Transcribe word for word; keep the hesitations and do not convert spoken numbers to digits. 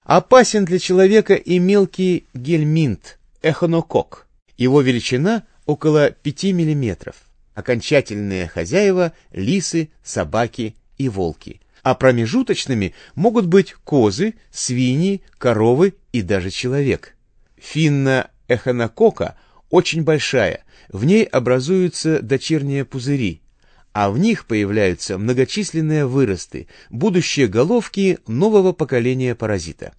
Опасен для человека и мелкий гельминт, эхинококк. Его величина около пяти миллиметров. Окончательные хозяева – лисы, собаки и волки. А промежуточными могут быть козы, свиньи, коровы и даже человек. Финна эхинококка очень большая, в ней образуются дочерние пузыри, а в них появляются многочисленные выросты, будущие головки нового поколения паразита.